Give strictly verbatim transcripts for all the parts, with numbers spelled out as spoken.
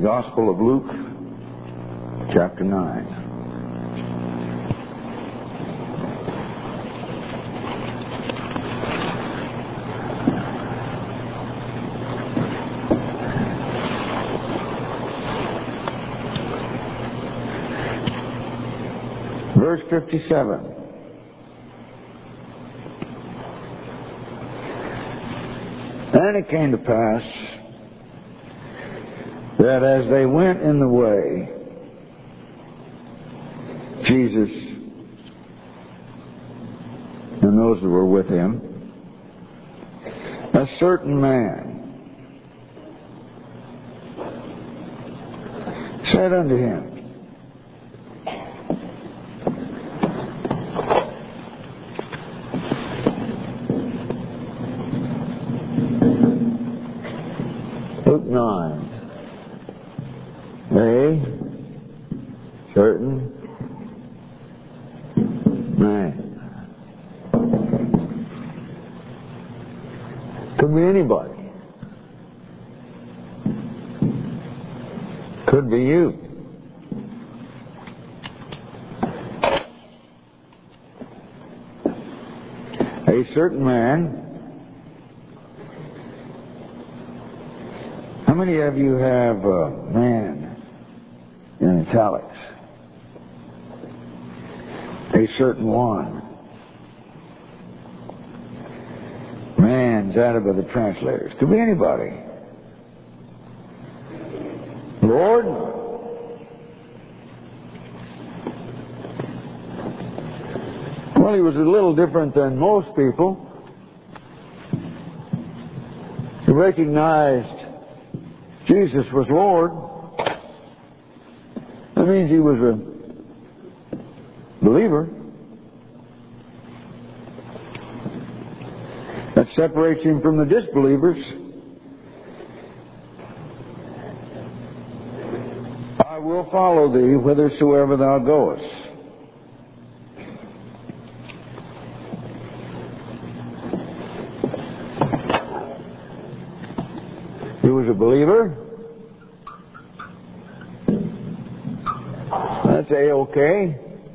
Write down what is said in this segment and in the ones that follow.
Gospel of Luke, chapter nine. Verse fifty-seven. And it came to pass that as they went in the way, Jesus and those that were with him, a certain man said unto him, Luke nine. A certain man. Could be anybody. Could be you. A certain man. How many of you have a man in italics? A certain one. Man's added by the translators. Could be anybody. Lord, well, he was a little different than most people. He recognized Jesus was Lord. That means he was a believer. That separates him from the disbelievers. I will follow thee whithersoever thou goest. He was a believer. That's A-okay.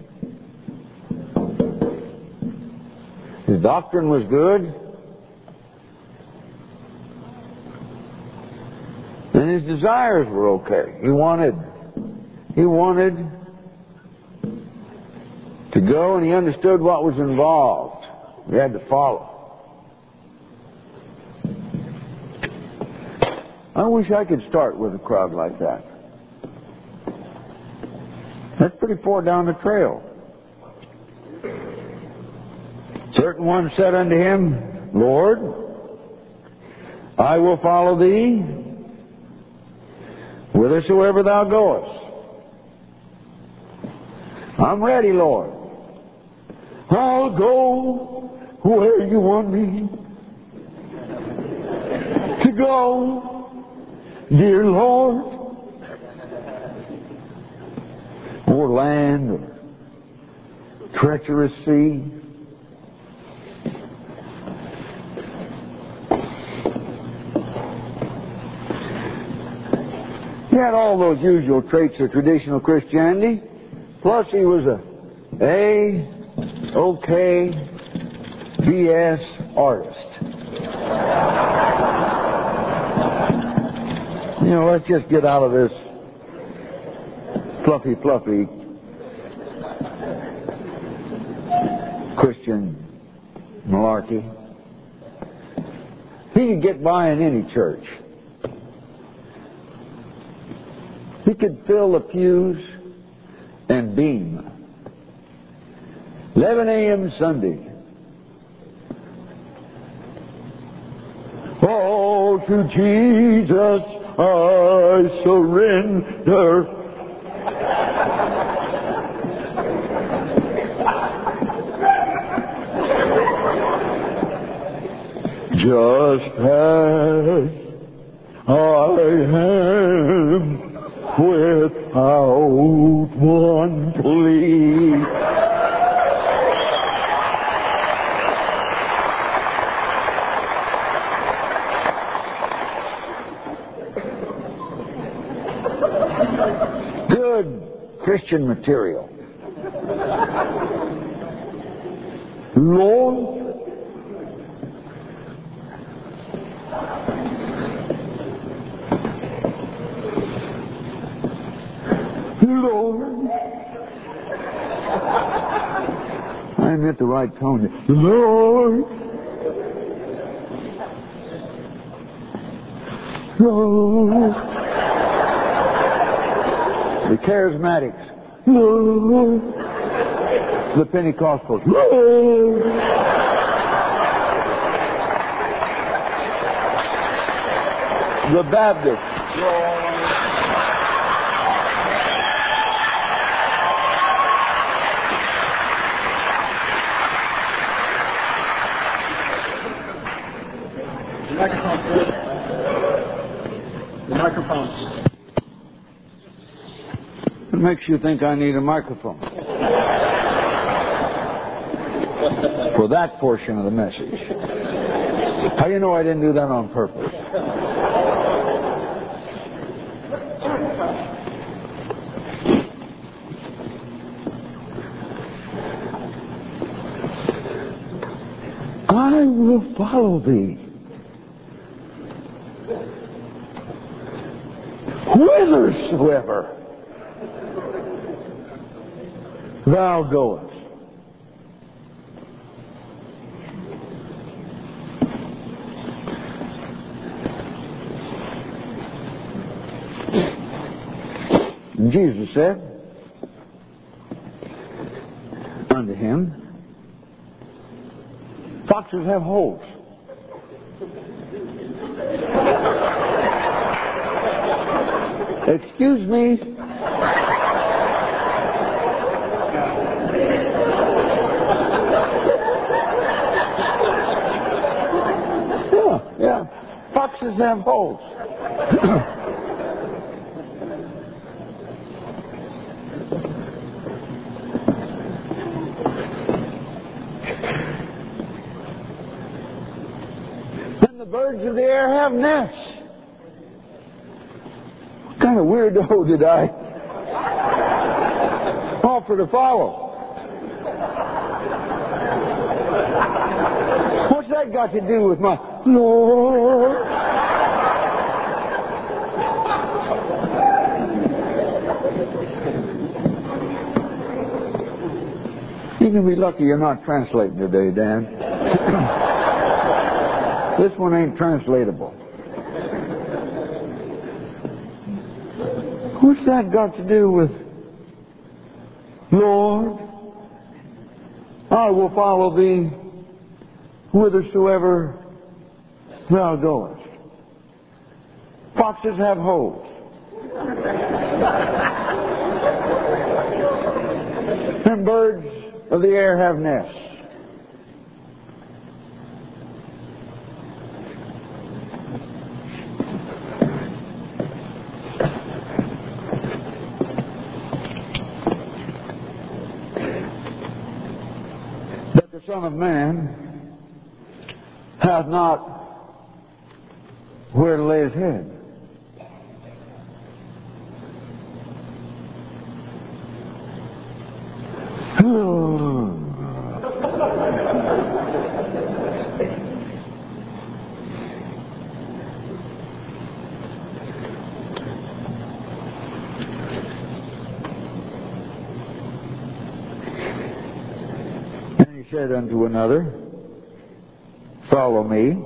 His doctrine was good. And his desires were okay. He wanted, he wanted to go, and he understood what was involved. He had to follow. I wish I could start with a crowd like that. That's pretty far down the trail. Certain one said unto him, Lord, I will follow thee whithersoever thou goest. I'm ready, Lord. I'll go where you want me to go, dear Lord. Or land, or treacherous sea. He had all those usual traits of traditional Christianity. Plus he was a A-okay B S artist. You know, let's just get out of this fluffy, fluffy Christian malarkey. He could get by in any church. He could fill the pews and beam. eleven a.m. Sunday. Oh, to Jesus I surrender. Just as I am, without one plea. Christian material. Lord, Lord, I'm at the right tone. Lord, Lord, the charismatics, Lord, the Pentecostals, Lord, the Baptists, Lord. The microphone, please. The microphone. What makes you think I need a microphone? For that portion of the message. How do you know I didn't do that on purpose? I will follow thee whithersoever thou goest. And Jesus said unto him, foxes have holes. Excuse me. Yeah, yeah. Foxes have holes. And the birds of the air have nests. What kind of weirdo did I offer to follow? What's that got to do with my Lord? You can be lucky you're not translating today, Dan. This one ain't translatable. What's that got to do with Lord? I will follow thee whithersoever thou goest. Foxes have holes. And birds of the air have nests. But the Son of Man hath not where to lay his head. And he said unto another, follow me.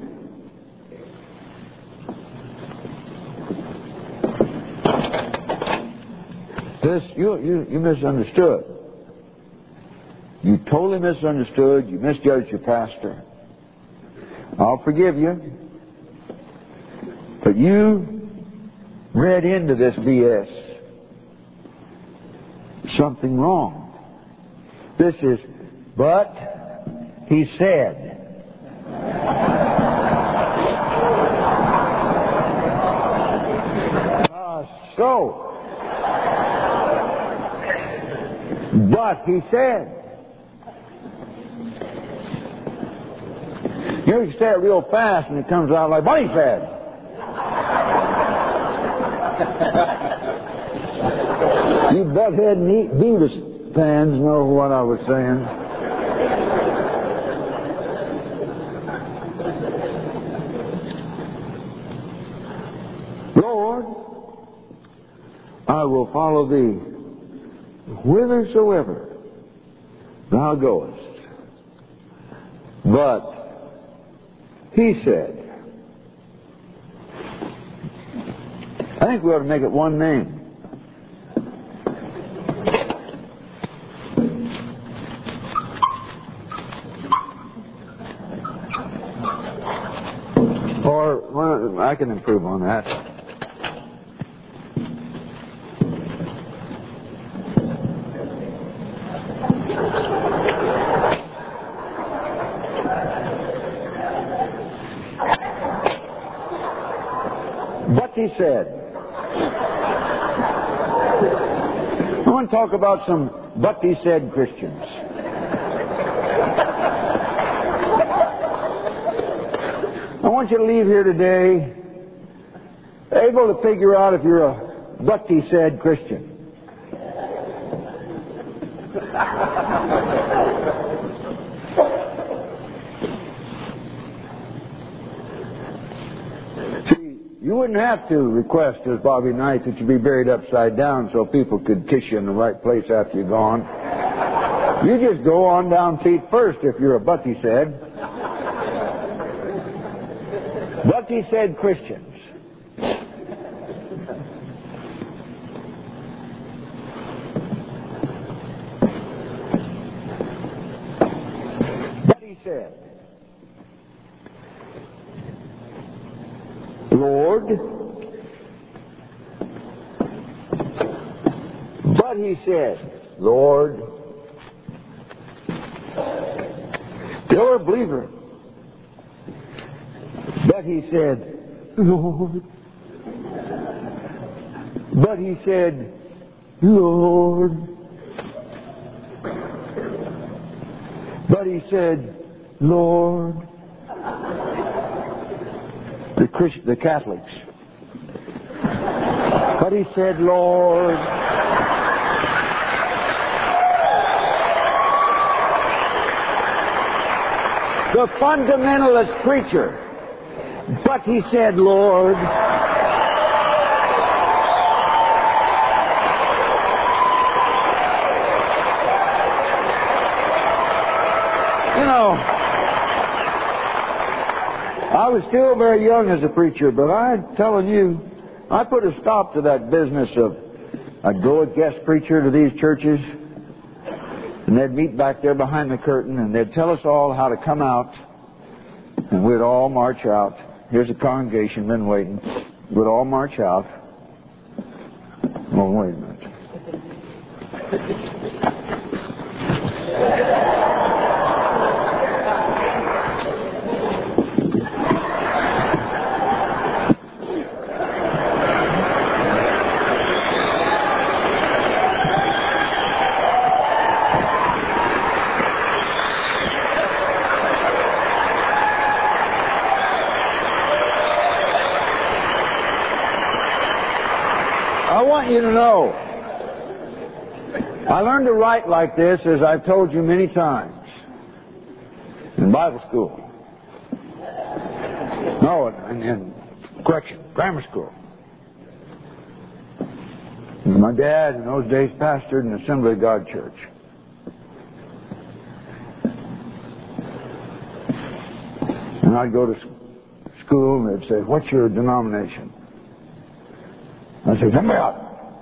This, you, you, you misunderstood. You totally misunderstood. You misjudged your pastor. I'll forgive you. But you read into this B S something wrong. This is, but he said. Uh, so, but he said. You know, you say it real fast and it comes out like, but he said. You butthead and Beavis fans know what I was saying. Lord, I will follow thee whithersoever thou goest. But he said, I think we ought to make it one name. Or, well, I can improve on that. But he said, I want to talk about some but he said Christians. I want you to leave here today able to figure out if you're a but he said Christian. You wouldn't have to request, as Bobby Knight, that you be buried upside down so people could kiss you in the right place after you're gone. You just go on down feet first if you're a but he said. But he said Christians. But he said, Lord, but he said, Lord, still a believer, but he said, Lord, but he said, Lord, but he said, Lord. The Christ, the Catholics. But he said, Lord. The fundamentalist preacher. But he said, Lord. You know, I was still very young as a preacher, but I'm telling you, I put a stop to that business of I'd go a guest preacher to these churches, and they'd meet back there behind the curtain, and they'd tell us all how to come out, and we'd all march out. Here's a congregation been waiting. We'd all march out. Oh, wait a minute. I want you to know, I learned to write like this, as I've told you many times, in Bible school. No, in, in correction, grammar school. My dad, in those days, pastored an Assembly of God church. And I'd go to school, and they'd say, "What's your denomination?" I said, "Let me out."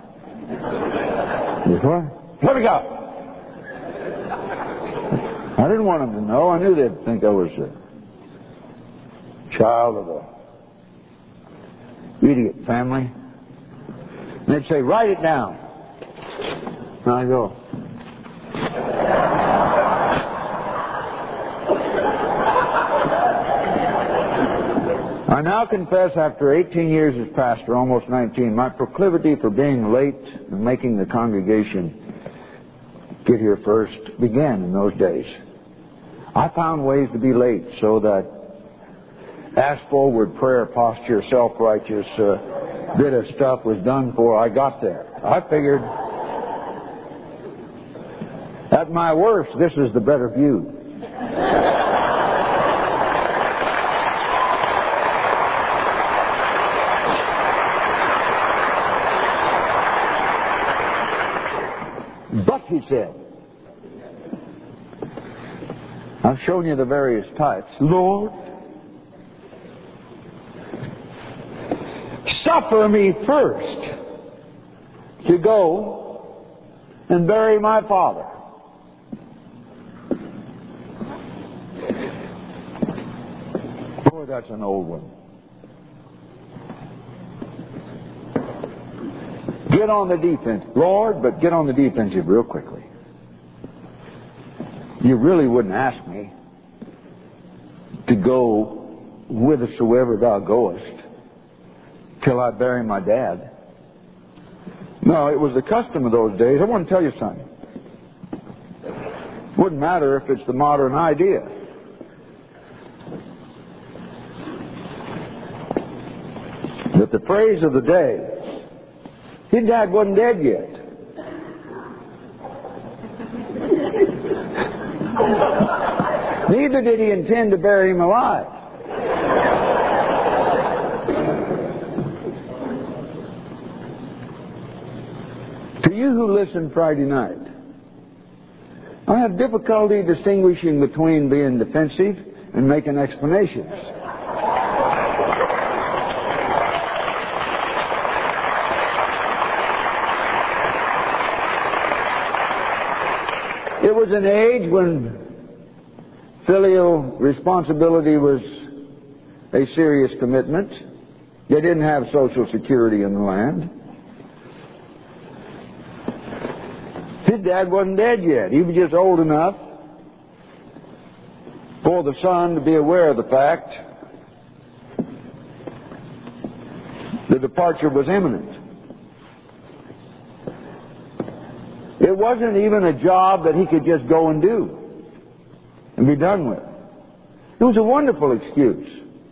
Yes, what? Let me out. I didn't want them to know. I knew they'd think I was a child of a idiot family. And they'd say, "Write it down." And I go, I now confess, after eighteen years as pastor, almost nineteen, my proclivity for being late and making the congregation get here first began in those days. I found ways to be late so that ask forward prayer posture, self-righteous uh, bit of stuff was done before I got there. I figured At my worst, this is the better view. But, he said, I've shown you the various types. Lord, suffer me first to go and bury my father. Boy, that's an old one. Get on the defense, Lord, but get on the defensive real quickly. You really wouldn't ask me to go whithersoever thou goest till I bury my dad. No, it was the custom of those days. I want to tell you something. Wouldn't matter if it's the modern idea. But the phrase of the day, his dad wasn't dead yet. Neither did he intend to bury him alive. To you who listen Friday night, I have difficulty distinguishing between being defensive and making explanations. It was an age when filial responsibility was a serious commitment. They didn't have Social Security in the land. His dad wasn't dead yet. He was just old enough for the son to be aware of the fact the departure was imminent. It wasn't even a job that he could just go and do and be done with. It was a wonderful excuse.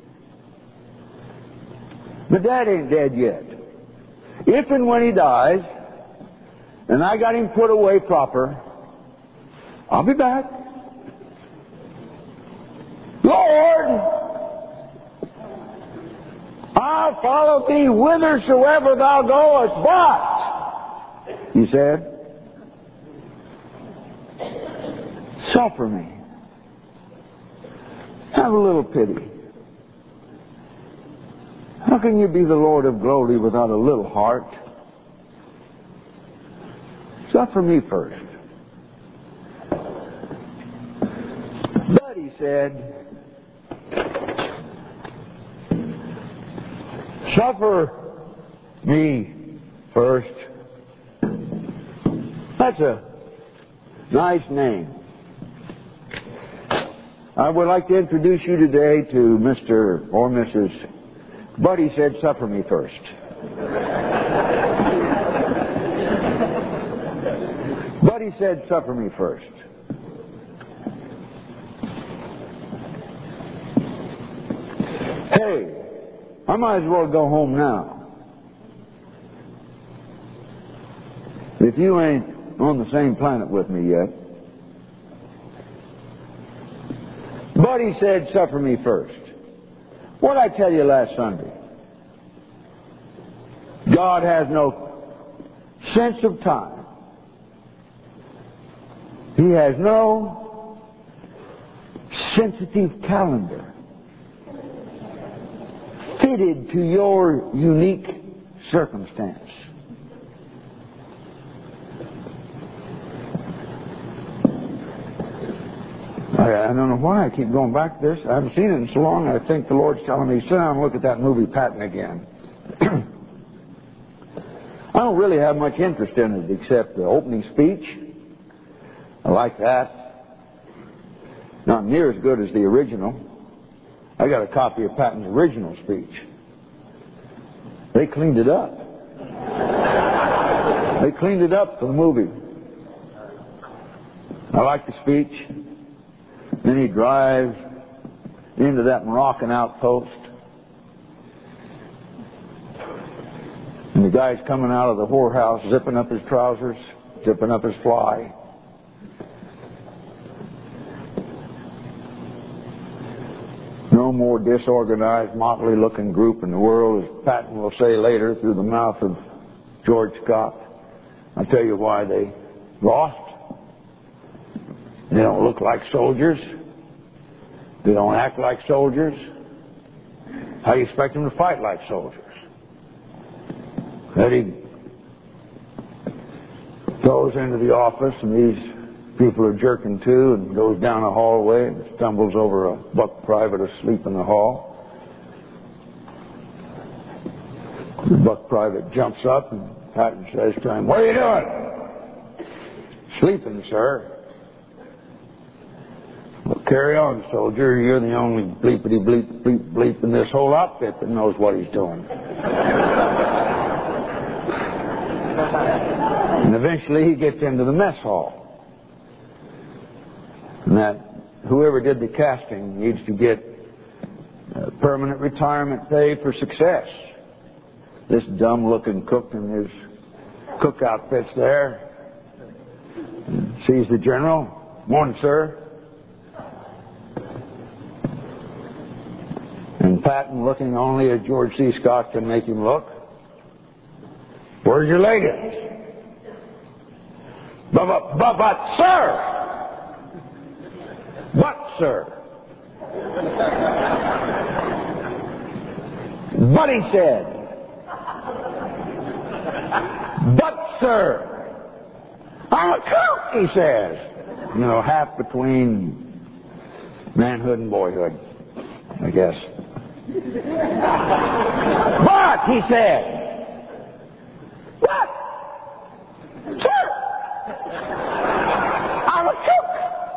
But Dad ain't dead yet. If and when he dies, and I got him put away proper, I'll be back. Lord, I'll follow thee whithersoever thou goest, but, he said, suffer me. Have a little pity. How can you be the Lord of glory without a little heart? Suffer me first. But, he said, suffer me first. That's a nice name. I would like to introduce you today to Mister or Missus But he said, suffer me first. But he said, suffer me first. Hey, I might as well go home now. If you ain't on the same planet with me yet. But he said, suffer me first. What did I tell you last Sunday? God has no sense of time. He has no sensitive calendar fitted to your unique circumstance. I, I don't know why I keep going back to this. I haven't seen it in so long. I think the Lord's telling me, sit down and look at that movie Patton again. I don't really have much interest in it except the opening speech. I like that. Not near as good as the original. I got a copy of Patton's original speech. They cleaned it up. They cleaned it up for the movie. I like the speech. Then he drives into that Moroccan outpost. And the guy's coming out of the whorehouse, zipping up his trousers, zipping up his fly. more disorganized, motley-looking group in the world, as Patton will say later through the mouth of George Scott. I'll tell you why they lost. They don't look like soldiers. They don't act like soldiers. How do you expect them to fight like soldiers? Eddie goes into the office and these people are jerking to and goes down a hallway and stumbles over a buck private asleep in the hall. The buck private jumps up and Patton says to him, "What are you doing?" "Sleeping, sir." "Well, carry on, soldier. You're the only bleepity bleep bleep bleep in this whole outfit that knows what he's doing." And eventually he gets into the mess hall. And that whoever did the casting needs to get uh, permanent retirement pay for success. This dumb-looking cook in his cook outfit's there. And sees the general. "Morning, sir." And Patton, looking only as George C. Scott can make him look, "Where's your leggings?" But, but, but, but, sir! But, sir! But, he said. But, sir! I'm a cook, he says. You know, half between manhood and boyhood, I guess. But, he said. What? Sir! I'm a cook!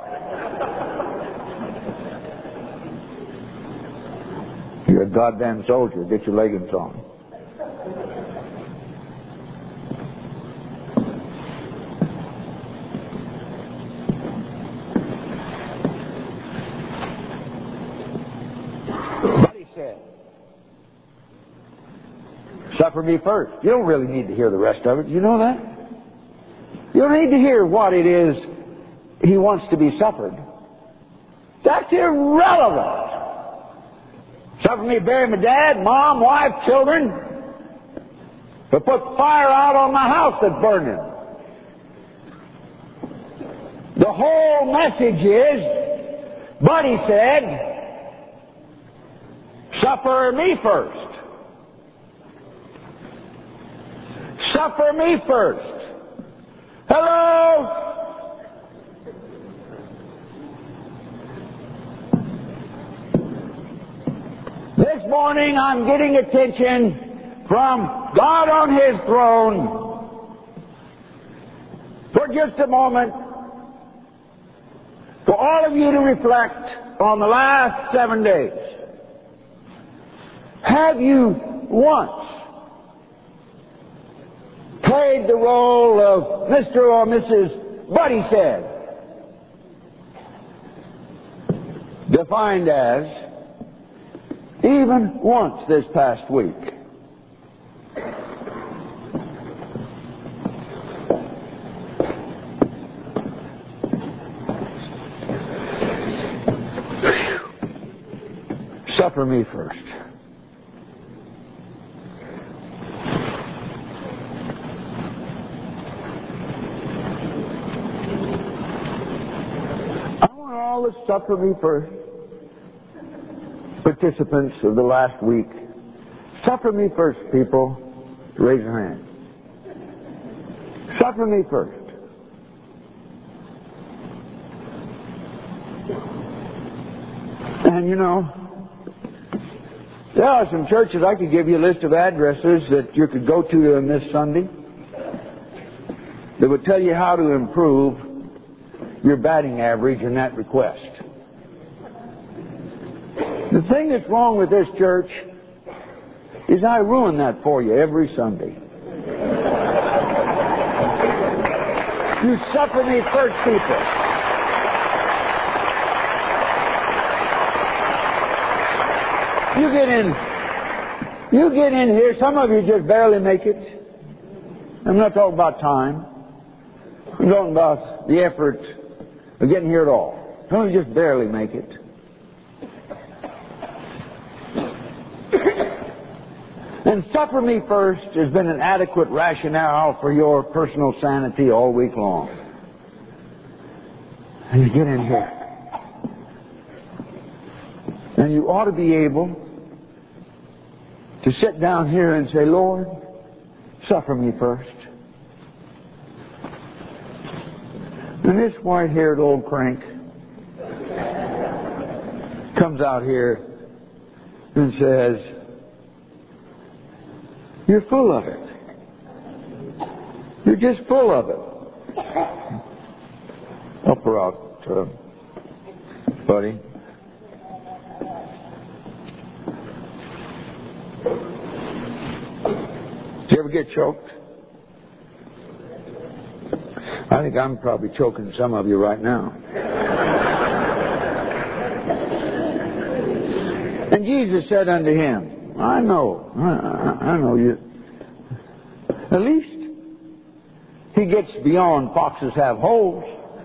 You're a goddamn soldier. Get your leggings on. But he said, "Suffer me first." You don't really need to hear the rest of it. You know that? You don't need to hear what it is he wants to be suffered. That's irrelevant. Suffer me bury my dad, mom, wife, children, but put fire out on my house that's burning. The whole message is, but he said, suffer me first. Suffer me first. Hello? This morning I'm getting attention from God on His throne for just a moment for all of you to reflect on the last seven days. Have you once played the role of Mister or Missus Buddy said, defined as even once this past week? Suffer me first. All the suffer me first participants of the last week, suffer me first, people, raise your hand. Suffer me first. And you know, there are some churches, I could give you a list of addresses that you could go to on this Sunday that would tell you how to improve your batting average in that request. The thing that's wrong with this church is I ruin that for you every Sunday. You suffer me first, people. You get in, you get in here, some of you just barely make it. I'm not talking about time. I'm talking about the effort of getting here at all. Some of you just barely make it. And suffer me first has been an adequate rationale for your personal sanity all week long. And you get in here. And you ought to be able to sit down here and say, Lord, suffer me first. And this white-haired old crank comes out here and says, you're full of it. You're just full of it. Help her out, uh, buddy. Did you ever get choked? I think I'm probably choking some of you right now. And Jesus said unto him, I know, I, I know you. At least he gets beyond foxes have holes.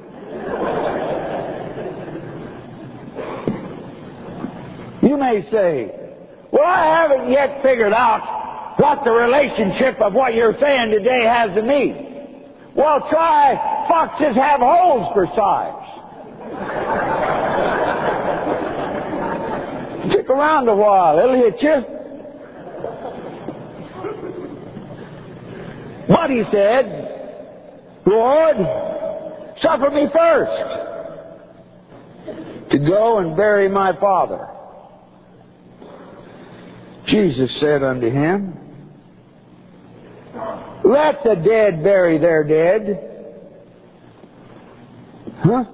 You may say, well, I haven't yet figured out what the relationship of what you're saying today has to me. Well, try foxes have holes for size. Stick around a while, it'll hit you. But he said, Lord, suffer me first to go and bury my father. Jesus said unto him, let the dead bury their dead. Huh?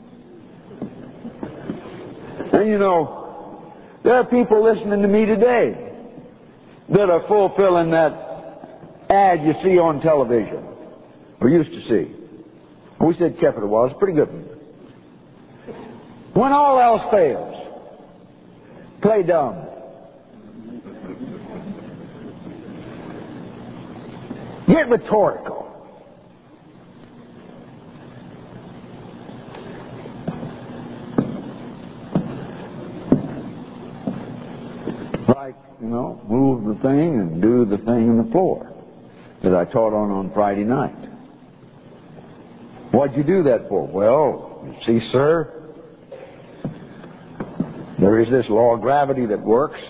And you know, there are people listening to me today that are fulfilling that ad you see on television, or used to see. We said kept it a while. It's a pretty good one. When all else fails, play dumb. Get rhetorical. Like, you know, move the thing and do the thing on the floor that I taught on on Friday night. What'd you do that for? Well, you see, sir, there is this law of gravity that works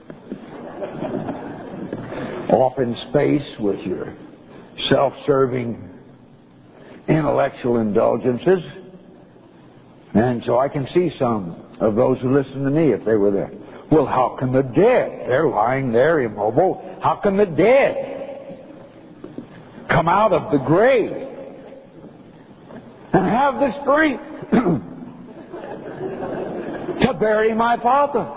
off in space with your self-serving intellectual indulgences. And so I can see some of those who listen to me if they were there. Well, how can the dead? They're lying there immobile. How can the dead come out of the grave and have the strength to bury my father?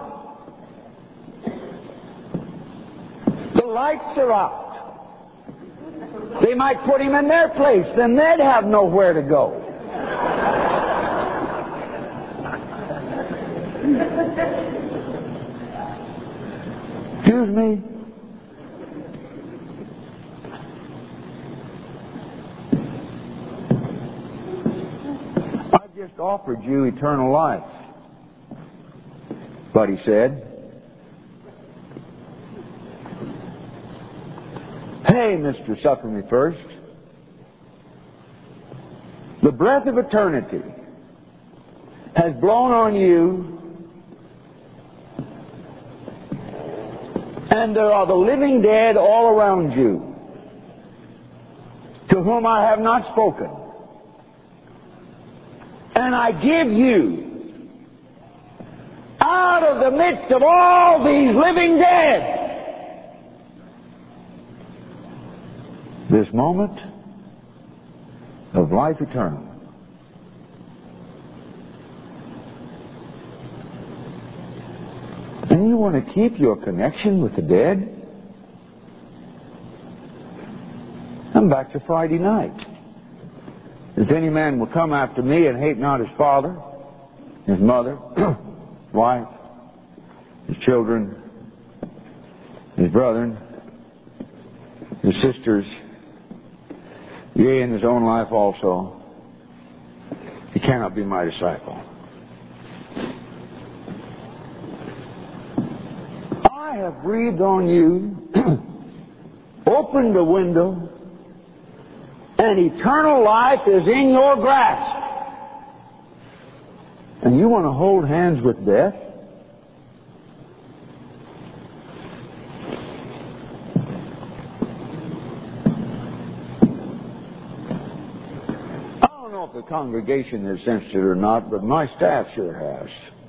The lights are out. They might put him in their place, then they'd have nowhere to go. Excuse me? I just offered you eternal life. But he said, hey, Mister Suffer Me First, the breath of eternity has blown on you, and there are the living dead all around you to whom I have not spoken. And I give you out of the midst of all these living dead this moment of life eternal. And you want to keep your connection with the dead? I'm back to Friday night. If any man will come after me and hate not his father, his mother, wife, his children, his brethren, his sisters, yea, in his own life also, he cannot be my disciple. I have breathed on you, opened the window, and eternal life is in your grasp. And you want to hold hands with death? I don't know if the congregation has sensed it or not, but my staff sure has.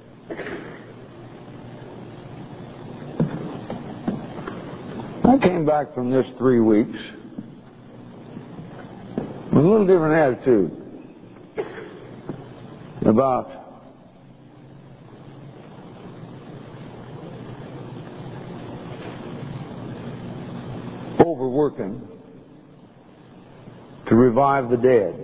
I came back from this three weeks with a little different attitude about overworking to revive the dead.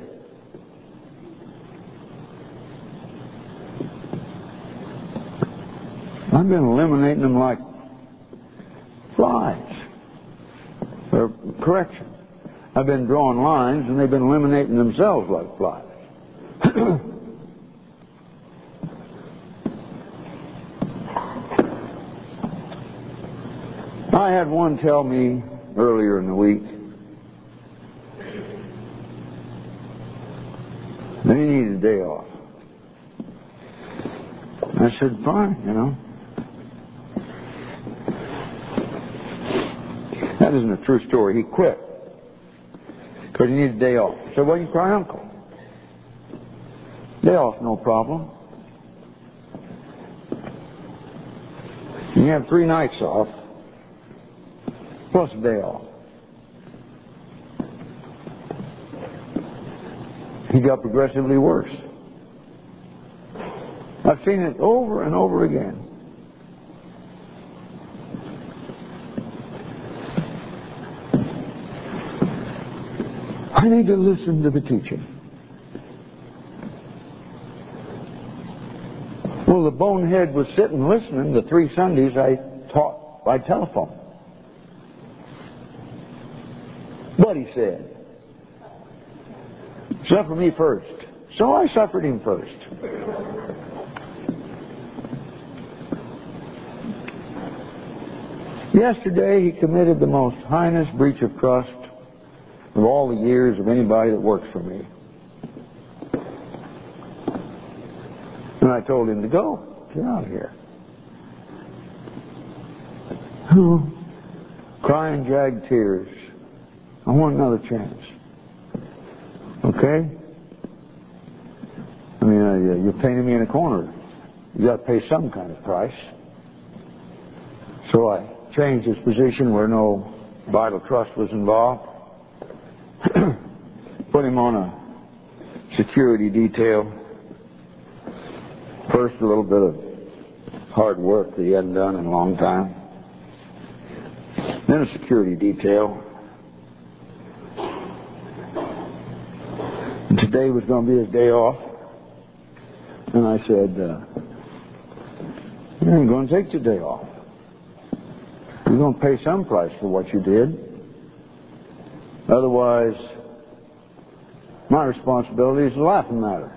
I've been eliminating them like flies. Or, correction. I've been drawing lines and they've been eliminating themselves like flies. I had one tell me earlier in the week that he needed a day off. I said, fine, you know. That isn't a true story. He quit because he needed a day off. I said, well, you cry uncle. Day off, no problem. You have three nights off, plus a day off. He got progressively worse. I've seen it over and over again. I need to listen to the teaching. Well, the bonehead was sitting listening the three Sundays I taught by telephone. But he said, suffer me first. So I suffered him first. Yesterday he committed the most heinous breach of trust of all the years of anybody that works for me. And I told him to go. Get out of here. Oh, crying, dragged tears. I want another chance. Okay? I mean, uh, you're painting me in a corner. You got to pay some kind of price. So I changed his position where no vital trust was involved. Put him on a security detail. First, a little bit of hard work that he hadn't done in a long time. Then a security detail. And today was going to be his day off. And I said, uh, you ain't going to take your day off. You're going to pay some price for what you did. Otherwise, my responsibility is a laughing matter.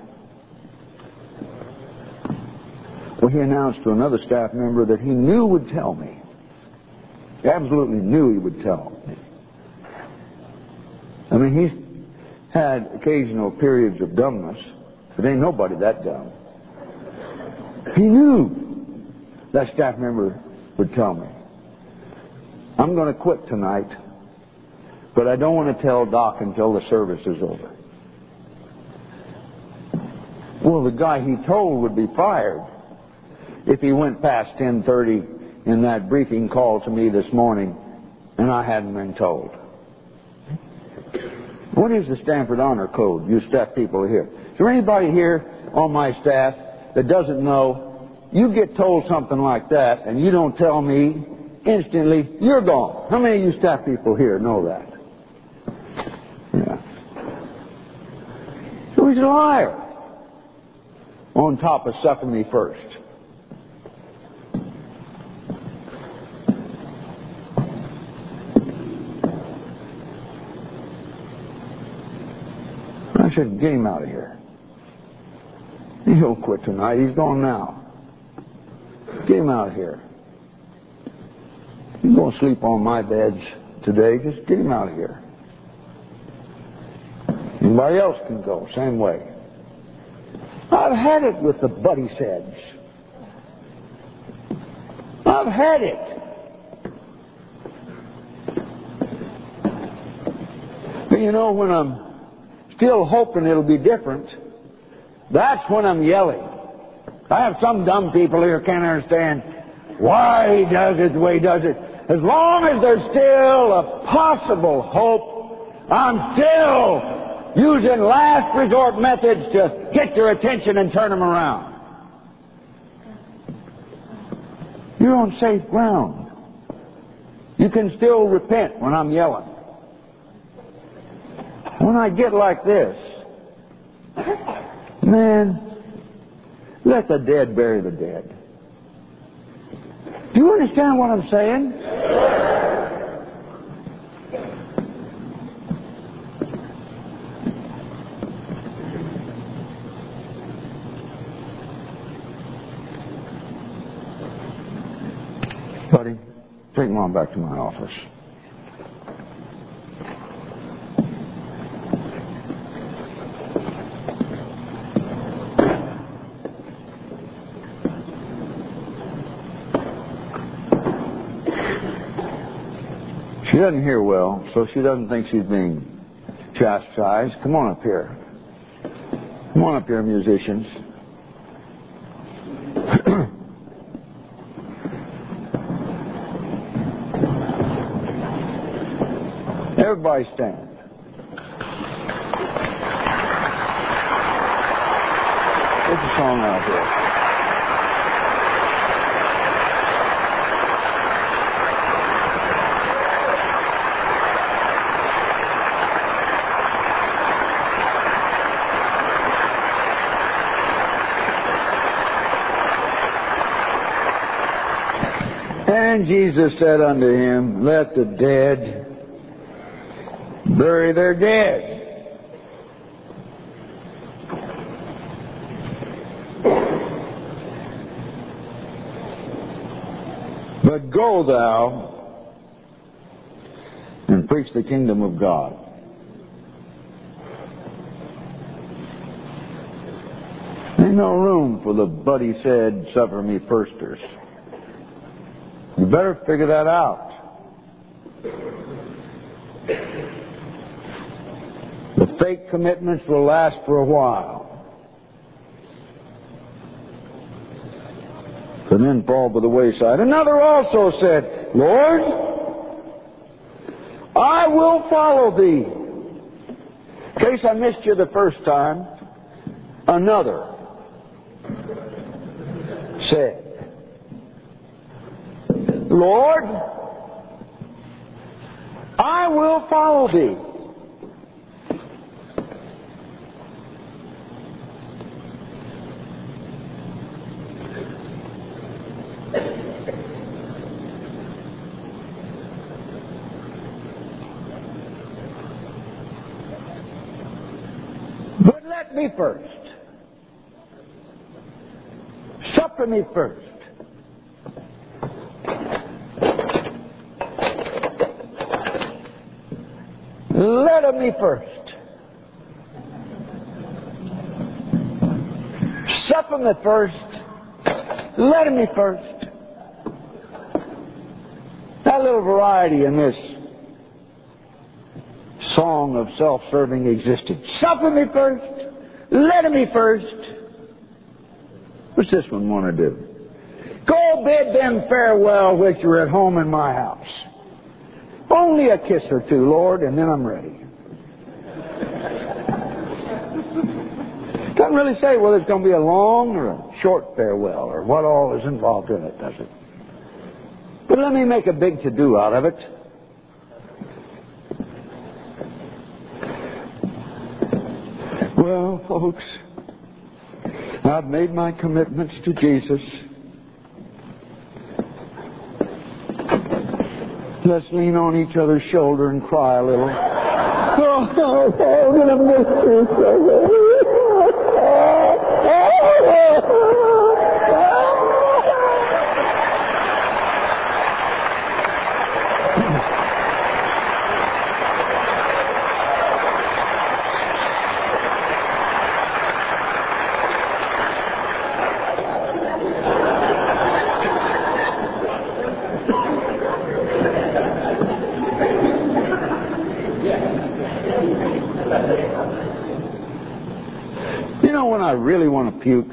Well, he announced to another staff member that he knew would tell me. He absolutely knew he would tell me. I mean, he's had occasional periods of dumbness, but ain't nobody that dumb. He knew that staff member would tell me, I'm going to quit tonight, but I don't want to tell Doc until the service is over. Well, the guy he told would be fired if he went past ten thirty in that briefing call to me this morning and I hadn't been told. What is the Stanford Honor Code? You staff people here. Is there anybody here on my staff that doesn't know you get told something like that and you don't tell me, instantly you're gone? How many of you staff people here know that? Yeah. So he's a liar. On top of sucking me first. I said, get him out of here. He'll quit tonight. He's gone now. Get him out of here. He's going to sleep on my beds today. Just get him out of here. Anybody else can go, same way. I've had it with the buddy seds. I've had it. But you know, when I'm still hoping it'll be different, that's when I'm yelling. I have some dumb people here who can't understand why he does it the way he does it. As long as there's still a possible hope, I'm still using last resort methods to get their attention and turn them around. You're on safe ground. You can still repent when I'm yelling. When I get like this, man, let the dead bury the dead. Do you understand what I'm saying? Buddy, take Mom back to my office. She doesn't hear well, so she doesn't think she's being chastised. Come on up here. Come on up here, musicians. Everybody stand. Get the song out here. And Jesus said unto him, let the dead bury their dead. But go thou and preach the kingdom of God. Ain't no room for the buddy said, suffer me firsters. You better figure that out. The fake commitments will last for a while, and then fall by the wayside. Another also said, Lord, I will follow thee. In case I missed you the first time, another said, Lord, I will follow thee. But let me first. Suffer me first. Let me first. Suffer me first. Let me first. That little variety in this song of self-serving existence. Suffer me first. Let me first. What's this one want to do? Go bid them farewell which are at home in my house. Only a kiss or two, Lord, and then I'm ready. Doesn't really say whether it's going to be a long or a short farewell or what all is involved in it, does it? But let me make a big to-do out of it. Well, folks, I've made my commitments to Jesus. Let's lean on each other's shoulder and cry a little. Oh, oh, oh, I'm going to miss you so. I really want to puke.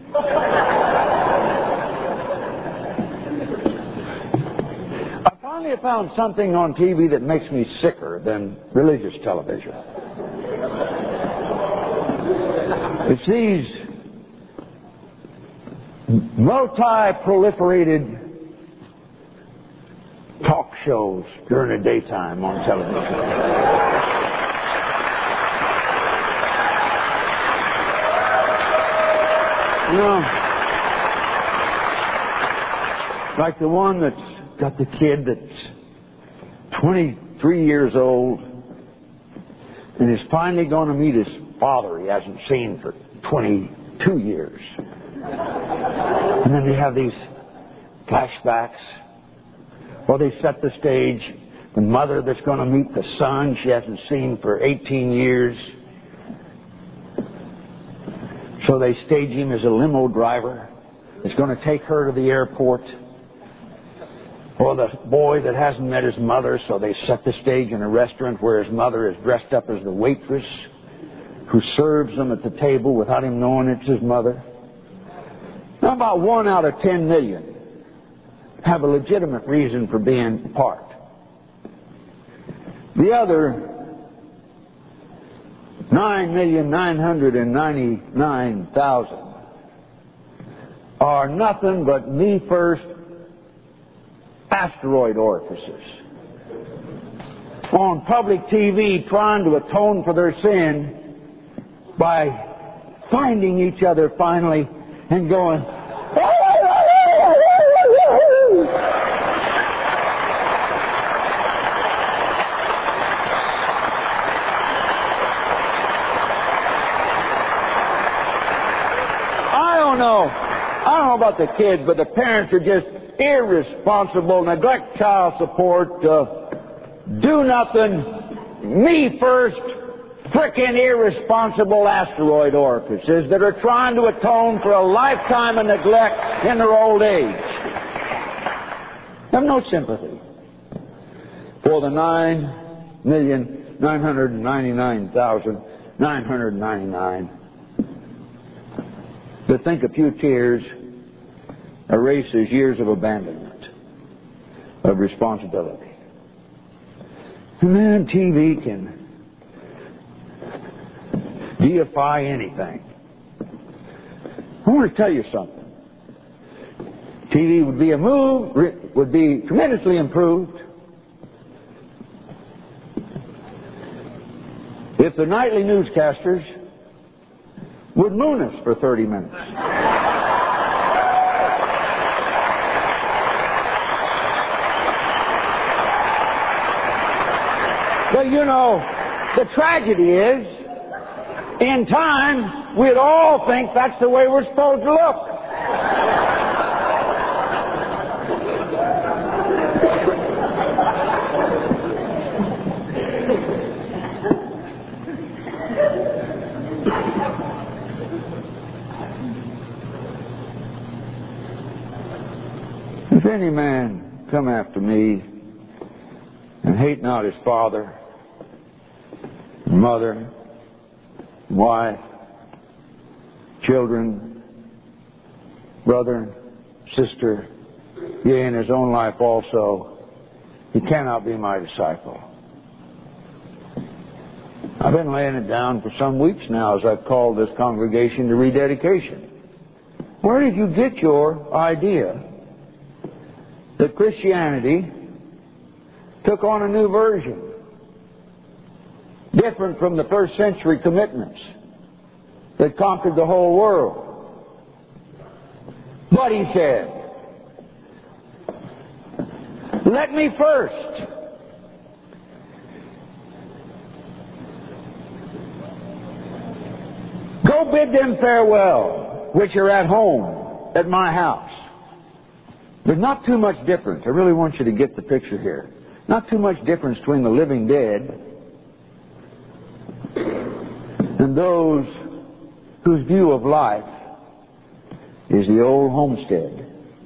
I finally have found something on T V that makes me sicker than religious television. It's these multi-proliferated talk shows during the daytime on television. You know, like the one that's got the kid that's twenty-three years old and is finally going to meet his father he hasn't seen for twenty-two years. And then they have these flashbacks. Well, they set the stage. The mother that's going to meet the son she hasn't seen for eighteen years. So they stage him as a limo driver. It's going to take her to the airport. Or the boy that hasn't met his mother, so they set the stage in a restaurant where his mother is dressed up as the waitress who serves them at the table without him knowing it's his mother. Now, about one out of ten million have a legitimate reason for being apart. The other nine million nine hundred ninety-nine thousand are nothing but me first asteroid orifices on public T V trying to atone for their sin by finding each other finally and going, I don't know. I don't know about the kids, but the parents are just irresponsible, neglect child support, uh, do nothing, me first, frickin' irresponsible asteroid orifices that are trying to atone for a lifetime of neglect in their old age. I have no sympathy for the nine million nine hundred ninety-nine thousand nine hundred ninety-nine that think a few tears erases years of abandonment, of responsibility. And then T V can deify anything. I want to tell you something. T V would be a move, would be tremendously improved if the nightly newscasters would moon us for thirty minutes. But you know, the tragedy is, in time, we'd all think that's the way we're supposed to look. If any man come after me and hate not his father, mother, wife, children, brother, sister, yea, in his own life also, he cannot be my disciple. I've been laying it down for some weeks now as I've called this congregation to rededication. Where did you get your idea that Christianity took on a new version, different from the first century commitments that conquered the whole world? But he said, let me first go bid them farewell, which are at home at my house. There's not too much difference. I really want you to get the picture here. Not too much difference between the living dead and those whose view of life is the old homestead.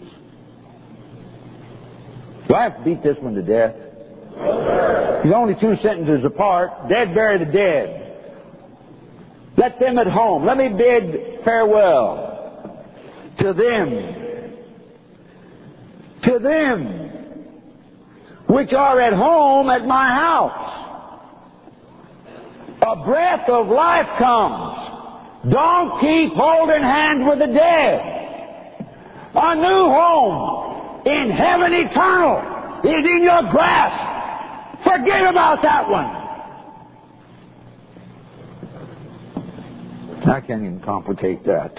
Do I have to beat this one to death? There's only two sentences apart. Dead bury the dead. Let them at home. Let me bid farewell to them, to them which are at home at my house. A breath of life comes. Don't keep holding hands with the dead. A new home in heaven eternal is in your grasp. Forget about that one. I can't even complicate that.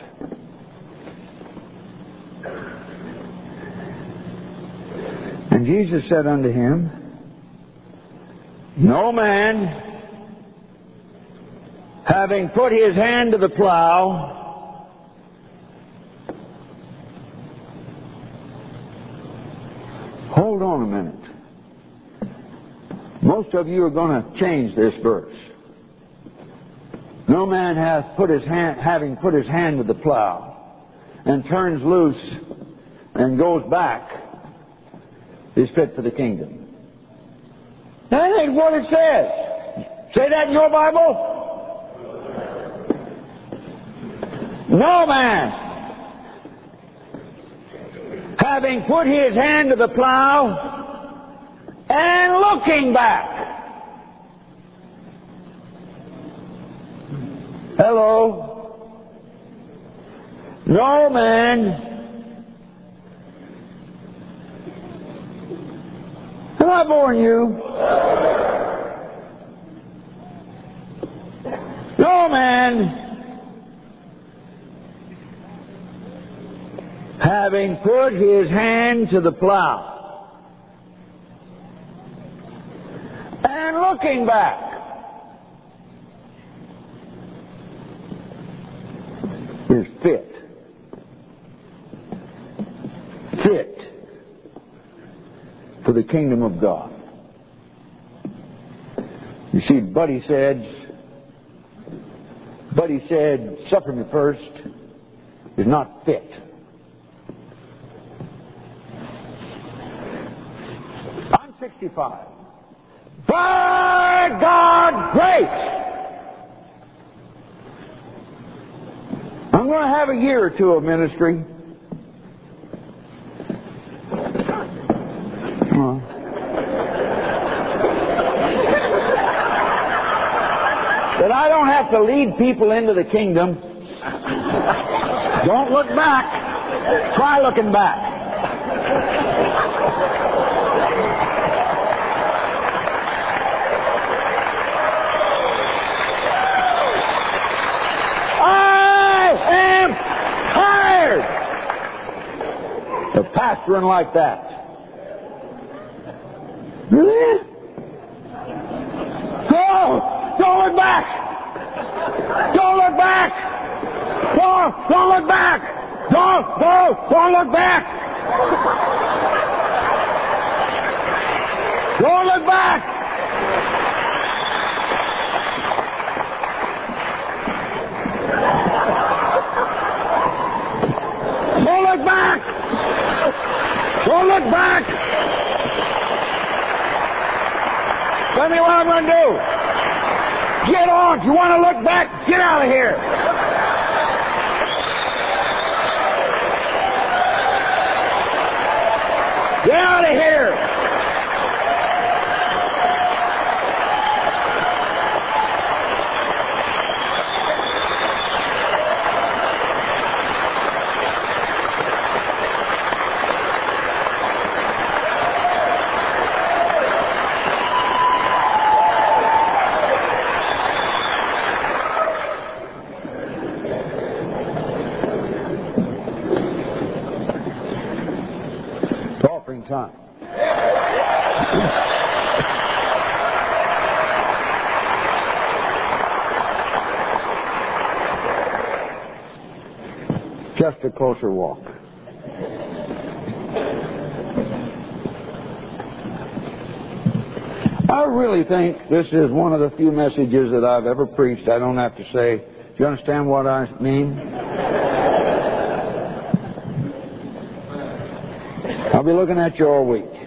And Jesus said unto him, no man, having put his hand to the plow, hold on a minute. Most of you are going to change this verse. No man hath put his hand, having put his hand to the plow, and turns loose and goes back, is fit for the kingdom. That ain't what it says. Say that in your Bible. No man, having put his hand to the plow and looking back. Hello. No man. Have I borne you? No man, having put his hand to the plow and looking back, is fit. Fit for the kingdom of God. You see, Buddy said, Buddy said, suffer me first is not fit. I'm sixty-five. By God's grace, I'm going to have a year or two of ministry. That I don't have to lead people into the kingdom. Don't look back. Try looking back. I am tired of pastoring like that. Really? Go! Don't look back! Don't look back! Don't, don't look back! Don't, don't, don't look back! Don't look back! Don't look back! Don't look back! Tell me what I'm going to do. Get on. If you want to look back, get out of here. Get out of here. Time. Just a closer walk. I really think this is one of the few messages that I've ever preached. I don't have to say, do you understand what I mean? I'll be looking at you all week.